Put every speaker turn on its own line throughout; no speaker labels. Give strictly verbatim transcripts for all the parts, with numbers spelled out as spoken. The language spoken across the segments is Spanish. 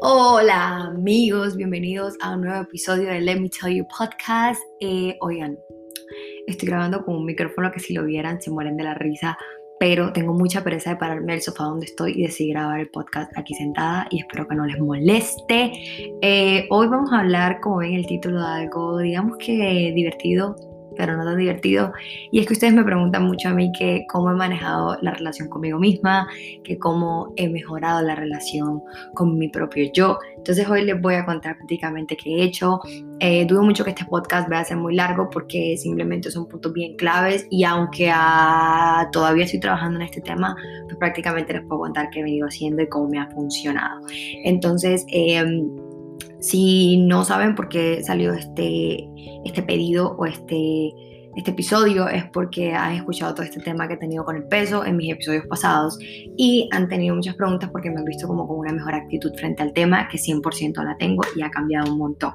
Hola amigos, bienvenidos a un nuevo episodio de Let Me Tell You Podcast. Eh, oigan, estoy grabando con un micrófono que si lo vieran se mueren de la risa, pero tengo mucha pereza de pararme del sofá donde estoy y decidí grabar el podcast aquí sentada y espero que no les moleste. Eh, hoy vamos a hablar, como ven el título, de algo digamos que divertido, pero no tan divertido, y es que ustedes me preguntan mucho a mí que cómo he manejado la relación conmigo misma, que cómo he mejorado la relación con mi propio yo. Entonces hoy les voy a contar prácticamente qué he hecho. Eh, dudo mucho que este podcast vaya a ser muy largo porque simplemente son puntos bien claves y aunque ah, todavía estoy trabajando en este tema, pues prácticamente les puedo contar qué he venido haciendo y cómo me ha funcionado. Entonces, eh, si no saben por qué salió este, este pedido o este, este episodio, es porque han escuchado todo este tema que he tenido con el peso en mis episodios pasados y han tenido muchas preguntas porque me han visto como con una mejor actitud frente al tema, que cien por ciento la tengo y ha cambiado un montón.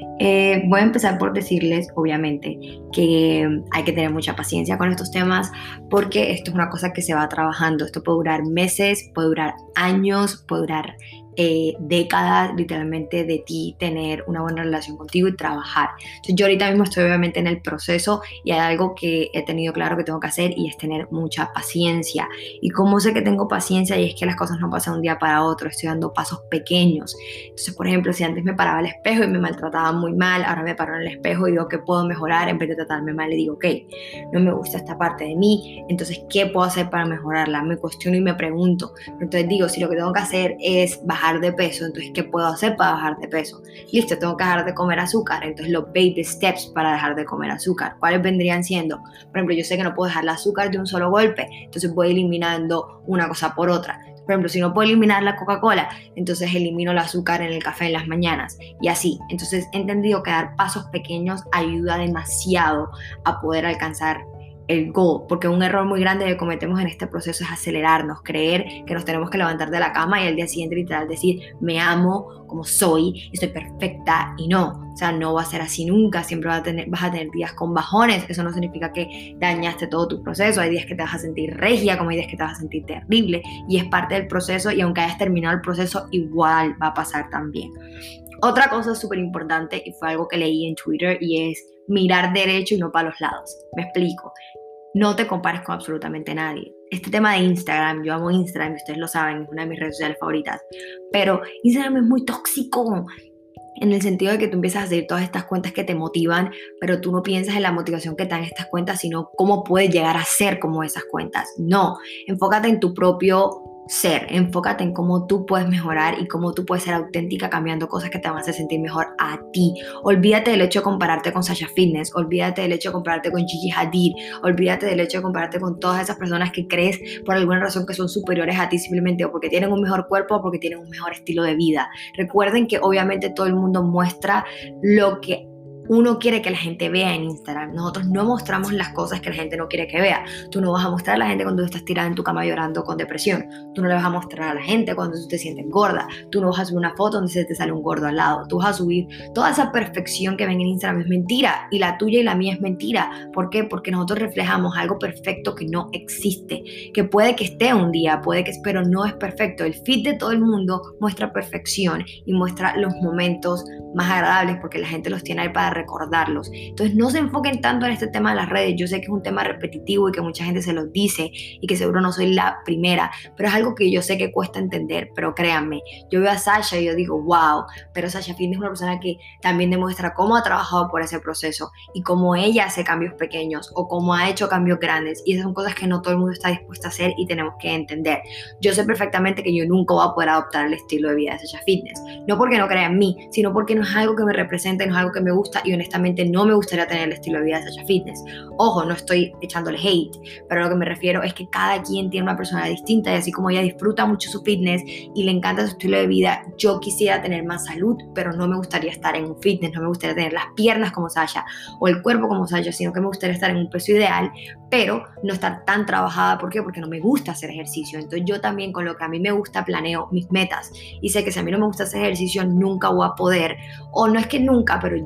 Eh, voy a empezar por decirles, obviamente, que hay que tener mucha paciencia con estos temas porque esto es una cosa que se va trabajando. Esto puede durar meses, puede durar años, puede durar eh, décadas, literalmente, de ti tener una buena relación contigo y trabajar. Entonces, yo ahorita mismo estoy obviamente en el proceso y hay algo que he tenido claro que tengo que hacer y es tener mucha paciencia. ¿Y cómo sé que tengo paciencia? Y es que las cosas no pasan de un día para otro, estoy dando pasos pequeños. Entonces, por ejemplo, si antes me paraba al espejo y me maltrataba muy mal, ahora me paro en el espejo y digo que puedo mejorar. En vez de tratarme mal, le digo, ok, no me gusta esta parte de mí, entonces, ¿qué puedo hacer para mejorarla? Me cuestiono y me pregunto. Entonces digo, si lo que tengo que hacer es bajar de peso, entonces, ¿qué puedo hacer para bajar de peso? Listo, tengo que dejar de comer azúcar, entonces los baby steps para dejar de comer azúcar, ¿cuáles vendrían siendo? Por ejemplo, yo sé que no puedo dejar el azúcar de un solo golpe, entonces voy eliminando una cosa por otra. Por ejemplo, si no puedo eliminar la Coca-Cola, entonces elimino el azúcar en el café en las mañanas y así. Entonces he entendido que dar pasos pequeños ayuda demasiado a poder alcanzar el goal, porque un error muy grande que cometemos en este proceso es acelerarnos, creer que nos tenemos que levantar de la cama y al día siguiente literal decir, me amo como soy, estoy perfecta, y no, o sea, no va a ser así nunca, siempre vas a tener, vas a tener días con bajones, eso no significa que dañaste todo tu proceso, hay días que te vas a sentir regia, como hay días que te vas a sentir terrible, y es parte del proceso, y aunque hayas terminado el proceso, igual va a pasar también. Otra cosa súper importante, y fue algo que leí en Twitter, y es mirar derecho y no para los lados. Me explico. No te compares con absolutamente nadie. Este tema de Instagram, yo amo Instagram, ustedes lo saben, es una de mis redes sociales favoritas, pero Instagram es muy tóxico en el sentido de que tú empiezas a seguir todas estas cuentas que te motivan, pero tú no piensas en la motivación que te dan estas cuentas, sino cómo puedes llegar a ser como esas cuentas. No, enfócate en tu propio ser, enfócate en cómo tú puedes mejorar y cómo tú puedes ser auténtica cambiando cosas que te van a hacer sentir mejor a ti. Olvídate del hecho de compararte con Sasha Fitness, olvídate del hecho de compararte con Gigi Hadid, olvídate del hecho de compararte con todas esas personas que crees por alguna razón que son superiores a ti simplemente o porque tienen un mejor cuerpo o porque tienen un mejor estilo de vida. Recuerden que obviamente todo el mundo muestra lo que uno quiere que la gente vea en Instagram. Nosotros no mostramos las cosas que la gente no quiere que vea. Tú no vas a mostrar a la gente cuando tú estás tirada en tu cama llorando con depresión. Tú no le vas a mostrar a la gente cuando tú te sientes gorda. Tú no vas a subir una foto donde se te sale un gordo al lado. Tú vas a subir toda esa perfección que ven en Instagram. Es mentira. Y la tuya y la mía es mentira. ¿Por qué? Porque nosotros reflejamos algo perfecto que no existe. Que puede que esté un día, puede que, pero no es perfecto. El feed de todo el mundo muestra perfección y muestra los momentos más agradables porque la gente los tiene ahí para recordarlos. Entonces no se enfoquen tanto en este tema de las redes. Yo sé que es un tema repetitivo y que mucha gente se los dice y que seguro no soy la primera, pero es algo que yo sé que cuesta entender, pero créanme, yo veo a Sasha y yo digo, wow, pero Sasha Fitness es una persona que también demuestra cómo ha trabajado por ese proceso y cómo ella hace cambios pequeños o cómo ha hecho cambios grandes, y esas son cosas que no todo el mundo está dispuesto a hacer y tenemos que entender. Yo sé perfectamente que yo nunca voy a poder adoptar el estilo de vida de Sasha Fitness, no porque no crea en mí, sino porque no es algo que me representa, no es algo que me gusta y honestamente no me gustaría tener el estilo de vida de Sasha Fitness. Ojo, no estoy echándole hate, pero a lo que me refiero es que cada quien tiene una personalidad distinta y así como ella disfruta mucho su fitness y le encanta su estilo de vida, yo quisiera tener más salud, pero no me gustaría estar en un fitness, no me gustaría tener las piernas como Sasha o el cuerpo como Sasha, sino que me gustaría estar en un peso ideal, pero no estar tan trabajada. ¿Por qué? Porque no me gusta hacer ejercicio. Entonces yo también con lo que a mí me gusta planeo mis metas y sé que si a mí no me gusta hacer ejercicio nunca voy a poder, o no es que nunca, pero yo no voy a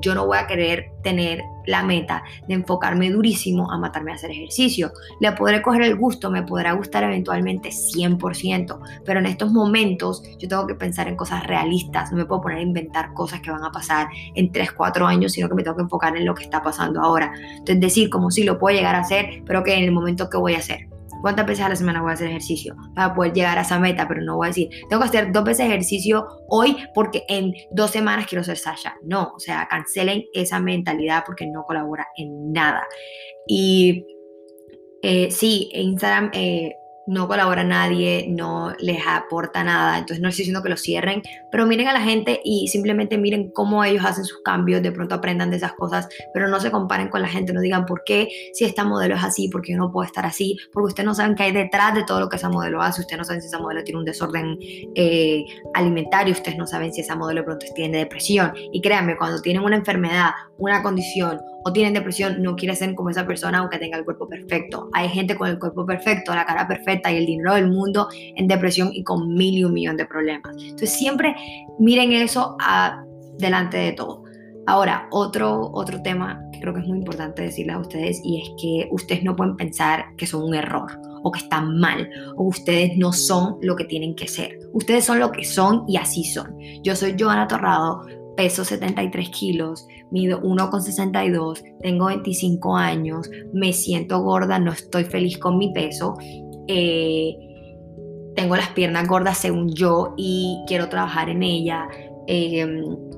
a querer tener la meta de enfocarme durísimo a matarme a hacer ejercicio. Le podré coger el gusto, me podrá gustar eventualmente cien por ciento, pero en estos momentos yo tengo que pensar en cosas realistas, no me puedo poner a inventar cosas que van a pasar en tres, cuatro años, sino que me tengo que enfocar en lo que está pasando ahora. Entonces decir como si lo puedo llegar a hacer, pero que en el momento que voy a hacer. ¿Cuántas veces a la semana voy a hacer ejercicio para poder llegar a esa meta? Pero no voy a decir, tengo que hacer dos veces ejercicio hoy porque en dos semanas quiero ser Sasha. No, o sea, cancelen esa mentalidad porque no colabora en nada. Y eh, sí, Instagram eh, no colabora a nadie, no les aporta nada, entonces no estoy diciendo que lo cierren, pero miren a la gente y simplemente miren cómo ellos hacen sus cambios, de pronto aprendan de esas cosas, pero no se comparen con la gente, no digan por qué si esta modelo es así, por qué yo no puedo estar así, porque ustedes no saben qué hay detrás de todo lo que esa modelo hace, ustedes no saben si esa modelo tiene un desorden eh, alimentario, ustedes no saben si esa modelo de pronto tiene depresión, y créanme, cuando tienen una enfermedad, una condición o tienen depresión, no quiere ser como esa persona aunque tenga el cuerpo perfecto. Hay gente con el cuerpo perfecto, la cara perfecta y el dinero del mundo en depresión y con mil y un millón de problemas. Entonces siempre miren eso a, delante de todo. Ahora, otro, otro tema que creo que es muy importante decirles a ustedes, y es que ustedes no pueden pensar que son un error o que están mal o ustedes no son lo que tienen que ser. Ustedes son lo que son y así son. Yo soy Johanna Torrado, peso setenta y tres kilos, mido uno con sesenta y dos, tengo veinticinco años, me siento gorda, no estoy feliz con mi peso, eh, tengo las piernas gordas según yo y quiero trabajar en ella, eh,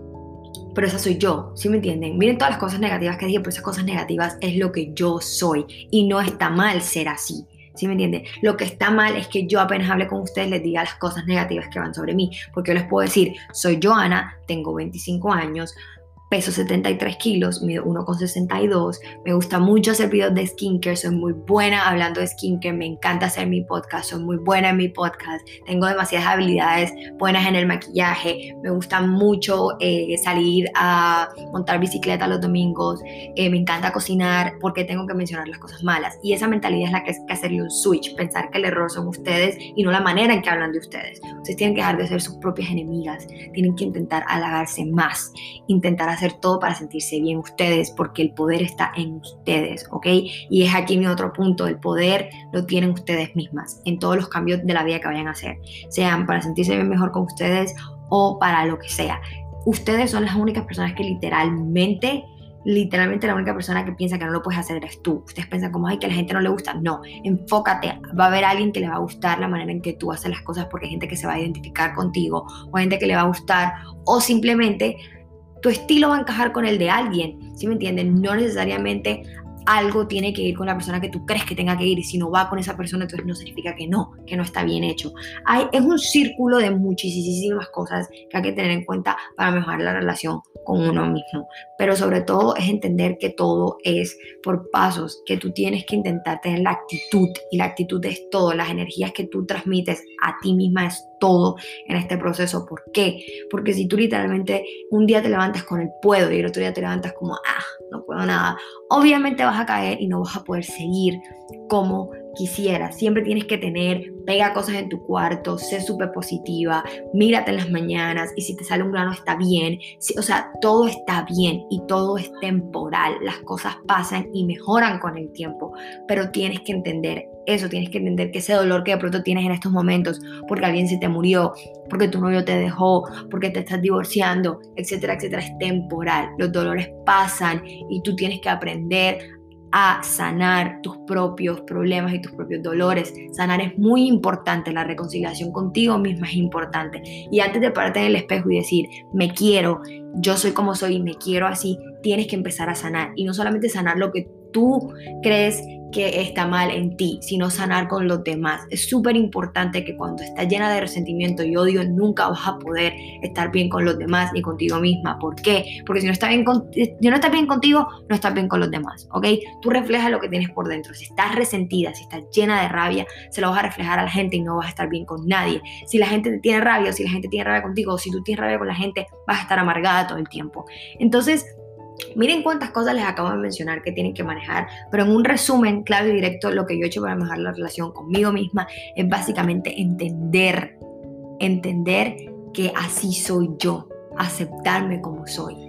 pero esa soy yo, ¿sí me entienden? Miren todas las cosas negativas que dije, pero esas cosas negativas es lo que yo soy y no está mal ser así. ¿Sí me entienden? Lo que está mal es que yo apenas hable con ustedes les diga las cosas negativas que van sobre mí, porque yo les puedo decir, soy Johanna, tengo veinticinco años, peso setenta y tres kilos, mido uno con sesenta y dos, me gusta mucho hacer videos de skincare, soy muy buena hablando de skincare, me encanta hacer mi podcast, soy muy buena en mi podcast, tengo demasiadas habilidades buenas en el maquillaje, me gusta mucho eh, salir a montar bicicleta los domingos, eh, me encanta cocinar, porque tengo que mencionar las cosas malas, y esa mentalidad es la que hay que hacerle un switch, pensar que el error son ustedes y no la manera en que hablan de ustedes. Ustedes tienen que dejar de ser sus propias enemigas, tienen que intentar halagarse más, intentar hacer todo para sentirse bien ustedes, porque el poder está en ustedes, ¿ok? Y es aquí mi otro punto, el poder lo tienen ustedes mismas en todos los cambios de la vida que vayan a hacer, sean para sentirse bien mejor con ustedes o para lo que sea. Ustedes son las únicas personas que literalmente literalmente la única persona que piensa que no lo puedes hacer eres tú. Ustedes piensan como, ay, que a la gente no le gusta. No, enfócate, va a haber alguien que le va a gustar la manera en que tú haces las cosas, porque hay gente que se va a identificar contigo, o hay gente que le va a gustar, o simplemente tu estilo va a encajar con el de alguien, ¿sí me entienden? No necesariamente algo tiene que ir con la persona que tú crees que tenga que ir, y si no va con esa persona, entonces no significa que no, que no está bien hecho. Hay, es un círculo de muchísimas cosas que hay que tener en cuenta para mejorar la relación con uno mismo, pero sobre todo es entender que todo es por pasos, que tú tienes que intentar tener la actitud, y la actitud es todo, las energías que tú transmites a ti misma es todo en este proceso. ¿Por qué? Porque si tú literalmente un día te levantas con el puedo y el otro día te levantas como, ah, no puedo nada, obviamente vas a caer y no vas a poder seguir como quisieras. Siempre tienes que tener, pega cosas en tu cuarto, sé súper positiva, mírate en las mañanas, y si te sale un grano está bien, sí, o sea, todo está bien y todo es temporal, las cosas pasan y mejoran con el tiempo, pero tienes que entender eso, tienes que entender que ese dolor que de pronto tienes en estos momentos, porque alguien se te murió, porque tu novio te dejó, porque te estás divorciando, etcétera, etcétera, es temporal, los dolores pasan y tú tienes que aprender a sanar tus propios problemas y tus propios dolores. Sanar es muy importante, la reconciliación contigo misma es importante, y antes de pararte en el espejo y decir, me quiero, yo soy como soy y me quiero así, tienes que empezar a sanar, y no solamente sanar lo que tú crees que está mal en ti, sino sanar con los demás. Es súper importante que cuando estás llena de resentimiento y odio, nunca vas a poder estar bien con los demás ni contigo misma. ¿Por qué? Porque si no estás bien, con, si no estás bien contigo, no estás bien con los demás, ¿ok? Tú reflejas lo que tienes por dentro. Si estás resentida, si estás llena de rabia, se lo vas a reflejar a la gente y no vas a estar bien con nadie. Si la gente tiene rabia, o si la gente tiene rabia contigo, o si tú tienes rabia con la gente, vas a estar amargada todo el tiempo. Entonces, miren cuántas cosas les acabo de mencionar que tienen que manejar, pero en un resumen claro y directo, lo que yo he hecho para mejorar la relación conmigo misma es básicamente entender, entender que así soy yo, aceptarme como soy.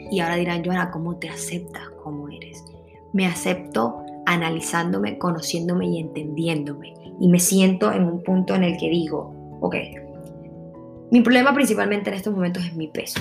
Y ahora dirán, Joana, ¿cómo te aceptas como eres? Me acepto analizándome, conociéndome y entendiéndome. Y me siento en un punto en el que digo, ok, mi problema principalmente en estos momentos es mi peso.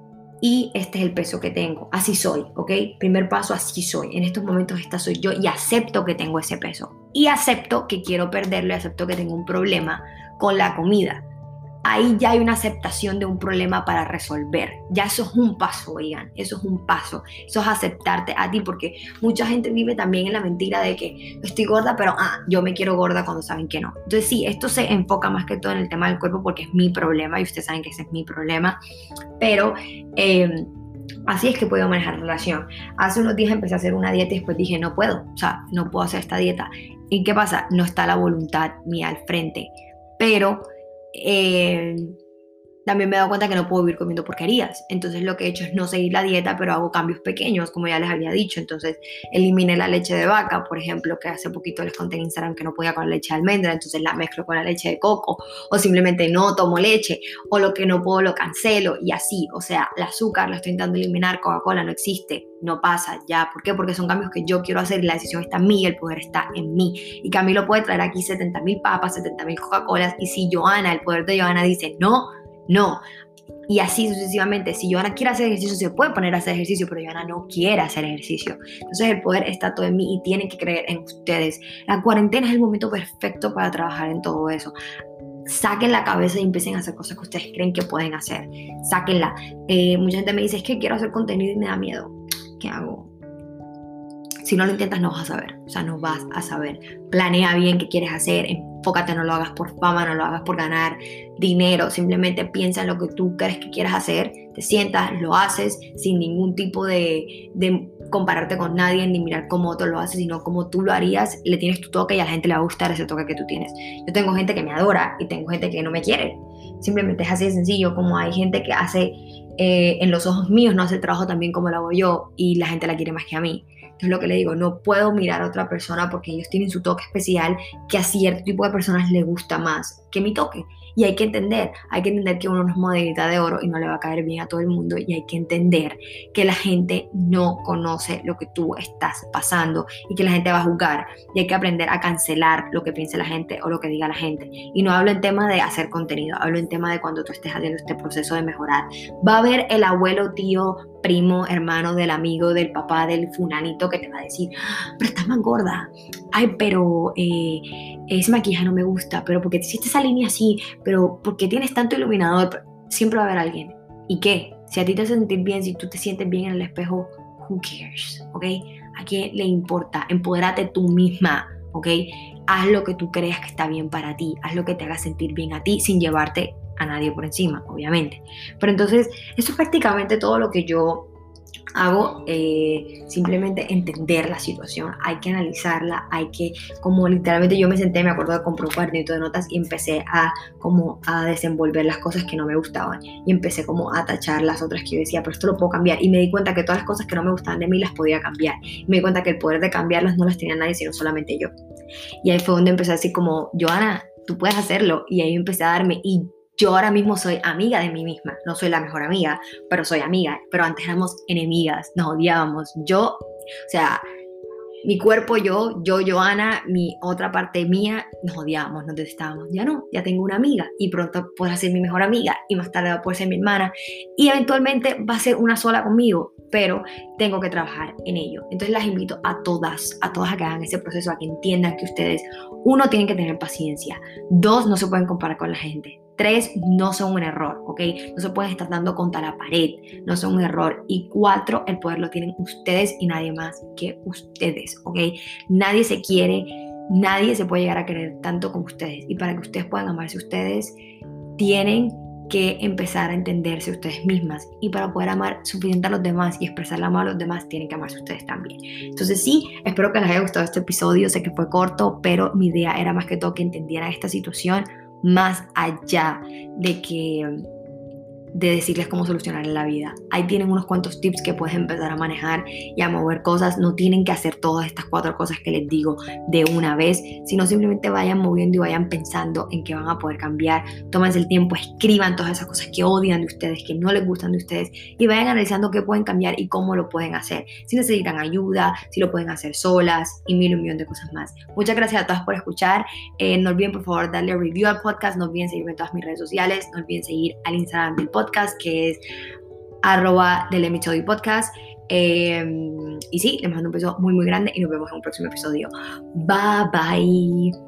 Y este es el peso que tengo. Así soy, ¿ok? Primer paso, así soy. En estos momentos esta soy yo y acepto que tengo ese peso. Y acepto que quiero perderlo y acepto que tengo un problema con la comida. Ahí ya hay una aceptación de un problema para resolver. Ya eso es un paso, oigan, eso es un paso. Eso es aceptarte a ti, porque mucha gente vive también en la mentira de que estoy gorda, pero ah, yo me quiero gorda cuando saben que no. Entonces sí, esto se enfoca más que todo en el tema del cuerpo porque es mi problema y ustedes saben que ese es mi problema. Pero eh, así es que puedo manejar la relación. Hace unos días empecé a hacer una dieta y después dije, no puedo, o sea, no puedo hacer esta dieta. ¿Y qué pasa? No está la voluntad mía al frente, pero Eh, también me he dado cuenta que no puedo vivir comiendo porquerías. Entonces lo que he hecho es no seguir la dieta, pero hago cambios pequeños, como ya les había dicho. Entonces eliminé la leche de vaca, por ejemplo, que hace poquito les conté en Instagram que no podía con la leche de almendra, entonces la mezclo con la leche de coco, o simplemente no tomo leche, o lo que no puedo lo cancelo, y así. O sea, el azúcar lo estoy intentando eliminar, Coca-Cola no existe, no pasa ya. ¿Por qué? Porque son cambios que yo quiero hacer y la decisión está en mí y el poder está en mí. Y Camilo puede traer aquí setenta mil papas, setenta mil Coca-Colas, y si Joana, el poder de Joana dice no, no. Y así sucesivamente. Si Joana quiere hacer ejercicio, se puede poner a hacer ejercicio, pero Joana no quiere hacer ejercicio. Entonces el poder está todo en mí y tienen que creer en ustedes. La cuarentena es el momento perfecto para trabajar en todo eso. Saquen la cabeza y empiecen a hacer cosas que ustedes creen que pueden hacer. Sáquenla. Eh, mucha gente me dice, es que quiero hacer contenido y me da miedo. ¿Qué hago? Si no lo intentas, no vas a saber. O sea, no vas a saber. Planea bien qué quieres hacer. Enfócate, no lo hagas por fama, no lo hagas por ganar dinero. Simplemente piensa en lo que tú crees que quieras hacer. Te sientas, lo haces sin ningún tipo de, de compararte con nadie ni mirar cómo otro lo hace, sino cómo tú lo harías. Le tienes tu toque y a la gente le va a gustar ese toque que tú tienes. Yo tengo gente que me adora y tengo gente que no me quiere. Simplemente es así de sencillo. Como hay gente que hace, eh, en los ojos míos, no hace el trabajo tan bien como lo hago yo y la gente la quiere más que a mí. Entonces lo que le digo, no puedo mirar a otra persona porque ellos tienen su toque especial que a cierto tipo de personas les gusta más que mi toque. Y hay que entender, hay que entender que uno no es monedita de oro y no le va a caer bien a todo el mundo, y hay que entender que la gente no conoce lo que tú estás pasando y que la gente va a juzgar, y hay que aprender a cancelar lo que piense la gente o lo que diga la gente. Y no hablo en tema de hacer contenido, hablo en tema de cuando tú estés haciendo este proceso de mejorar. Va a haber el abuelo, tío, primo, hermano del amigo, del papá, del fulanito que te va a decir, pero estás más gorda, ay, pero eh, ese maquillaje no me gusta, pero ¿por qué te hiciste esa línea así? Pero ¿por qué tienes tanto iluminador? Siempre va a haber alguien. ¿Y qué? Si a ti te hace sentir bien, si tú te sientes bien en el espejo, who cares? ¿Ok? ¿A quién le importa? Empodérate tú misma, ¿ok? Haz lo que tú creas que está bien para ti, haz lo que te haga sentir bien a ti sin llevarte a nadie por encima, obviamente. Pero entonces, eso es prácticamente todo lo que yo hago. Eh, simplemente entender la situación, hay que analizarla, hay que, como literalmente yo me senté, me acuerdo de comprar un cuadernito de notas y empecé a como a desenvolver las cosas que no me gustaban y empecé como a tachar las otras que yo decía, pero esto lo puedo cambiar, y me di cuenta que todas las cosas que no me gustaban de mí las podía cambiar, y me di cuenta que el poder de cambiarlas no las tenía nadie sino solamente yo. Y ahí fue donde empecé a decir como, Joana, tú puedes hacerlo, y ahí empecé a darme, y yo ahora mismo soy amiga de mí misma. No soy la mejor amiga, pero soy amiga. Pero antes éramos enemigas, nos odiábamos. Yo, o sea, mi cuerpo, yo, yo, Joana, mi otra parte mía, nos odiábamos, nos detestábamos. Ya no, ya tengo una amiga y pronto podrá ser mi mejor amiga y más tarde va a poder ser mi hermana y eventualmente va a ser una sola conmigo, pero tengo que trabajar en ello. Entonces las invito a todas, a todas a que hagan ese proceso, a que entiendan que ustedes, uno, tienen que tener paciencia, dos, no se pueden comparar con la gente. Tres, no son un error, ¿ok? No se pueden estar dando contra la pared, no son un error. Y cuatro, el poder lo tienen ustedes y nadie más que ustedes, ¿ok? Nadie se quiere, nadie se puede llegar a querer tanto como ustedes. Y para que ustedes puedan amarse ustedes, tienen que empezar a entenderse ustedes mismas. Y para poder amar suficiente a los demás y expresar el amor a los demás, tienen que amarse ustedes también. Entonces sí, espero que les haya gustado este episodio. Sé que fue corto, pero mi idea era más que todo que entendieran esta situación, más allá de que, de decirles cómo solucionar la vida. Ahí tienen unos cuantos tips que puedes empezar a manejar y a mover cosas. No tienen que hacer todas estas cuatro cosas que les digo de una vez, sino simplemente vayan moviendo y vayan pensando en que van a poder cambiar. Tómense el tiempo, escriban todas esas cosas que odian de ustedes, que no les gustan de ustedes, y vayan analizando qué pueden cambiar y cómo lo pueden hacer. Si necesitan ayuda, si lo pueden hacer solas y mil y un millón de cosas más. Muchas gracias a todas por escuchar. Eh, no olviden por favor darle review al podcast, no olviden seguirme en todas mis redes sociales, no olviden seguir al Instagram del podcast que es arroba del Let Me Tell You Podcast. Eh, y sí, les mando un beso muy muy grande y nos vemos en un próximo episodio. Bye bye.